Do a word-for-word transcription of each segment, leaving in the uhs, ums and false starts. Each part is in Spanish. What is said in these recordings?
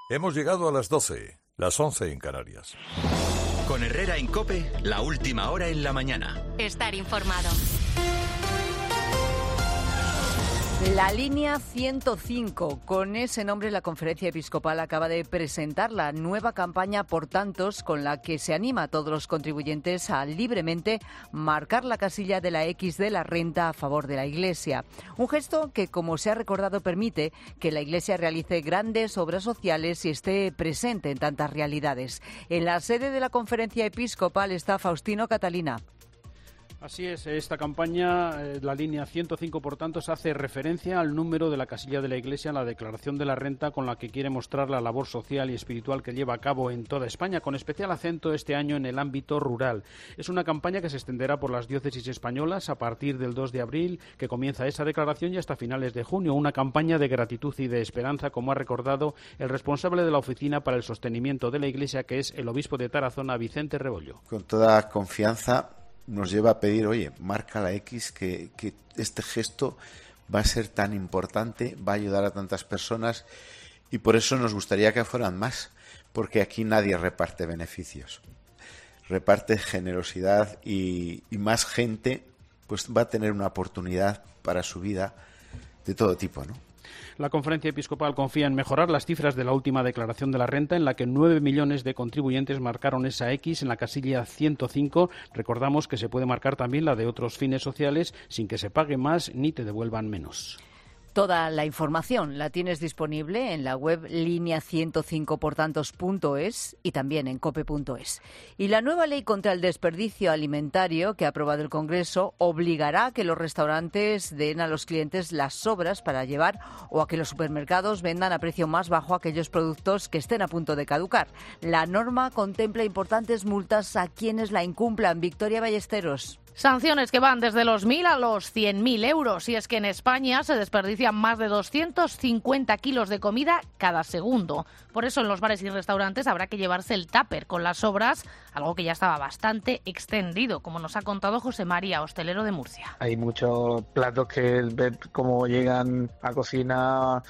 Hemos llegado a las doce, las once en Canarias. Con Herrera en COPE, la última hora en la mañana. Estar informado. La línea ciento cinco, con ese nombre la Conferencia Episcopal acaba de presentar la nueva campaña Por Tantos, con la que se anima a todos los contribuyentes a libremente marcar la casilla de la X de la renta a favor de la Iglesia. Un gesto que, como se ha recordado, permite que la Iglesia realice grandes obras sociales y esté presente en tantas realidades. En la sede de la Conferencia Episcopal está Faustino Catalina. Así es, esta campaña, eh, la línea ciento cinco, por tanto, se hace referencia al número de la casilla de la Iglesia en la declaración de la renta, con la que quiere mostrar la labor social y espiritual que lleva a cabo en toda España, con especial acento este año en el ámbito rural. Es una campaña que se extenderá por las diócesis españolas a partir del dos de abril, que comienza esa declaración, y hasta finales de junio. Una campaña de gratitud y de esperanza, como ha recordado el responsable de la Oficina para el Sostenimiento de la Iglesia, que es el obispo de Tarazona, Vicente Rebollo. Con toda confianza nos lleva a pedir, oye, marca la X, que, que este gesto va a ser tan importante, va a ayudar a tantas personas, y por eso nos gustaría que fueran más, porque aquí nadie reparte beneficios, reparte generosidad, y, y más gente pues va a tener una oportunidad para su vida de todo tipo, ¿no? La Conferencia Episcopal confía en mejorar las cifras de la última declaración de la renta, en la que nueve millones de contribuyentes marcaron esa X en la casilla ciento cinco. Recordamos que se puede marcar también la de otros fines sociales sin que se pague más ni te devuelvan menos. Toda la información la tienes disponible en la web línea ciento cinco por tantos punto es y también en cope punto es. Y la nueva ley contra el desperdicio alimentario que ha aprobado el Congreso obligará a que los restaurantes den a los clientes las sobras para llevar, o a que los supermercados vendan a precio más bajo aquellos productos que estén a punto de caducar. La norma contempla importantes multas a quienes la incumplan. Victoria Ballesteros. Sanciones que van desde los mil a los cien mil euros. Y es que en España se desperdician más de doscientos cincuenta kilos de comida cada segundo. Por eso en los bares y restaurantes habrá que llevarse el tupper con las sobras, algo que ya estaba bastante extendido, como nos ha contado José María, hostelero de Murcia. Hay muchos platos que ves cómo llegan a cocina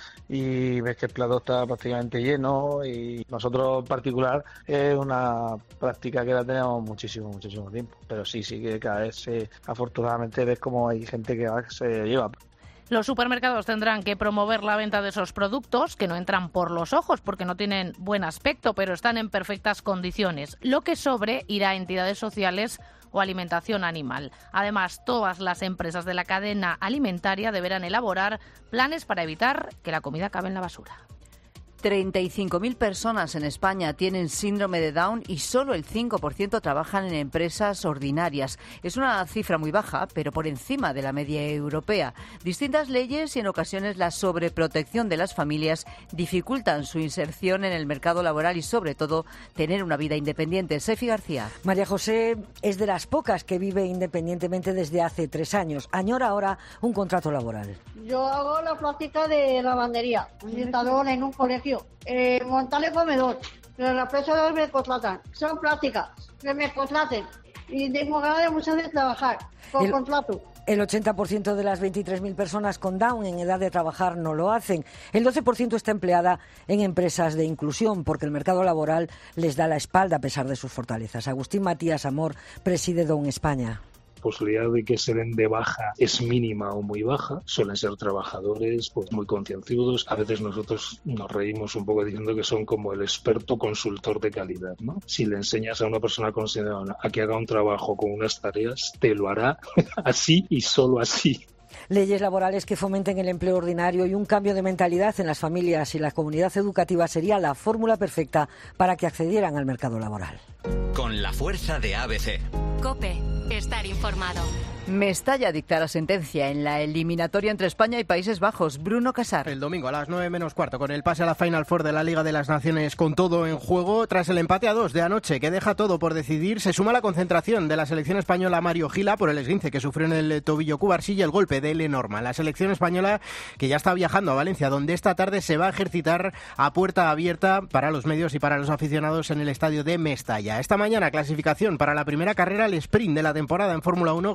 y ves que el plato está prácticamente lleno, y nosotros en particular es una práctica que la tenemos muchísimo, muchísimo tiempo. Pero sí, sí que cada vez eh, afortunadamente ves cómo hay gente que se lleva. Los supermercados tendrán que promover la venta de esos productos que no entran por los ojos porque no tienen buen aspecto, pero están en perfectas condiciones. Lo que sobre irá a entidades sociales o alimentación animal. Además, todas las empresas de la cadena alimentaria deberán elaborar planes para evitar que la comida acabe en la basura. treinta y cinco mil personas en España tienen síndrome de Down y solo el cinco por ciento trabajan en empresas ordinarias. Es una cifra muy baja, pero por encima de la media europea. Distintas leyes y en ocasiones la sobreprotección de las familias dificultan su inserción en el mercado laboral y, sobre todo, tener una vida independiente. Sefi García. María José es de las pocas que vive independientemente desde hace tres años. Añora ahora un contrato laboral. Yo hago la práctica de lavandería, orientador en un colegio. Eh, montar el comedor, pero las empresas me contratan. Son prácticas, que me contraten. Y tengo ganas de muchas de trabajar con el, contrato. El ochenta por ciento de las veintitrés mil personas con Down en edad de trabajar no lo hacen. El doce por ciento está empleada en empresas de inclusión porque el mercado laboral les da la espalda a pesar de sus fortalezas. Agustín Matías Amor preside Down España. Posibilidad de que se den de baja es mínima o muy baja. Suelen ser trabajadores pues muy concienciados. A veces nosotros nos reímos un poco diciendo que son como el experto consultor de calidad, ¿no? Si le enseñas a una persona considerada a que haga un trabajo con unas tareas, te lo hará así y solo así. Leyes laborales que fomenten el empleo ordinario y un cambio de mentalidad en las familias y la comunidad educativa sería la fórmula perfecta para que accedieran al mercado laboral. Con la fuerza de A B C. COPE. Estar informado. Mestalla dictará sentencia en la eliminatoria entre España y Países Bajos. Bruno Casar. El domingo a las nueve menos cuarto, con el pase a la Final Four de la Liga de las Naciones con todo en juego, tras el empate a dos de anoche que deja todo por decidir, se suma la concentración de la selección española Mario Gila por el esguince que sufrió en el tobillo Cubarsí y el golpe de Lenormand. La selección española que ya está viajando a Valencia, donde esta tarde se va a ejercitar a puerta abierta para los medios y para los aficionados en el estadio de Mestalla. Esta mañana clasificación para la primera carrera al sprint de la temporada en Fórmula uno, Gran Premio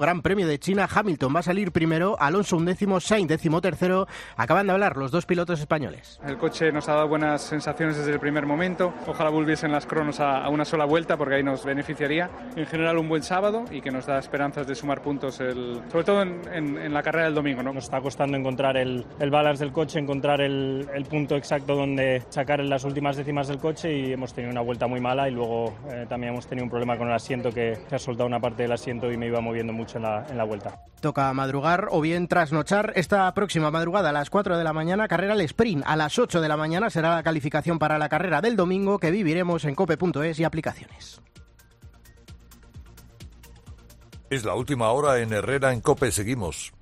Premio de China. Hamilton va a salir primero, Alonso undécimo, Sainz décimo tercero. Acaban de hablar los dos pilotos españoles. El coche nos ha dado buenas sensaciones desde el primer momento. Ojalá volviesen las cronos a, a una sola vuelta porque ahí nos beneficiaría. En general un buen sábado y que nos da esperanzas de sumar puntos, el, sobre todo en, en, en la carrera del domingo, ¿no? Nos está costando encontrar el, el balance del coche, encontrar el, el punto exacto donde sacar en las últimas décimas del coche y hemos tenido una vuelta muy mala y luego eh, también hemos tenido un problema con el asiento que, que ha soltado una parte del asiento y me iba moviendo mucho en la, en la vuelta. Toca madrugar o bien trasnochar. Esta próxima madrugada a las cuatro de la mañana, carrera al sprint. A las ocho de la mañana será la calificación para la carrera del domingo que viviremos en cope punto es y aplicaciones. Es la última hora en Herrera en COPE. Seguimos.